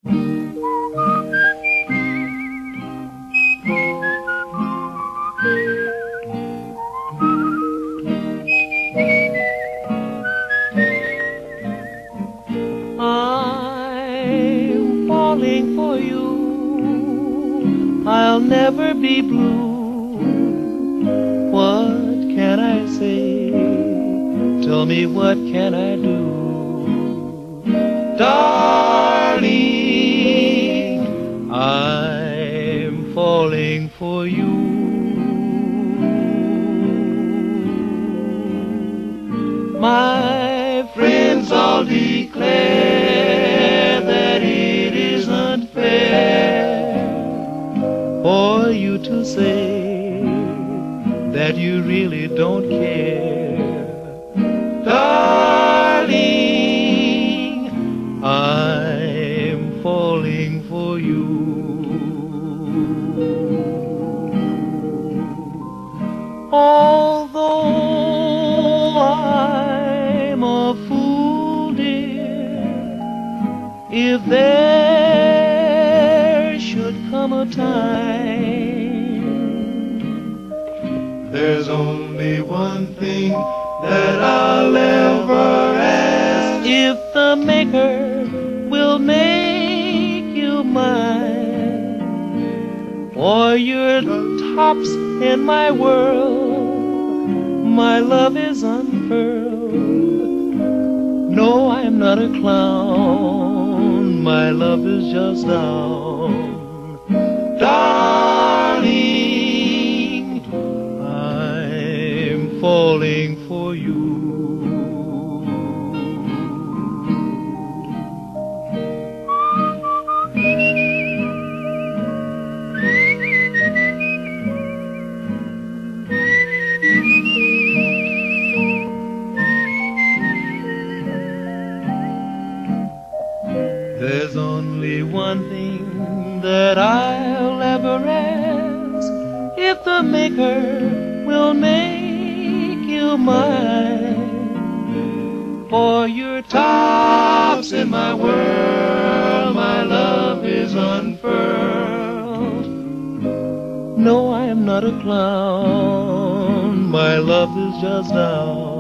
I'm falling for you. I'll never be blue. What can I say? Tell me, what can I do? Darling, I'm falling for you. My friends all declare that it isn't fair for you to say that you really don't care. Darling, I'm falling for you. Although I'm a fool, dear, if there should come a time, there's only one thing that I'll ever ask. If the Maker will make you mine, for you're tops in my world, my love is unfurled. No, I'm not a clown, my love is just down. Darling, I'm falling for you. There's only one thing that I'll ever ask. If the Maker will make you mine, for you're tops in my world, my love is unfurled. No, I am not a clown, my love is just down.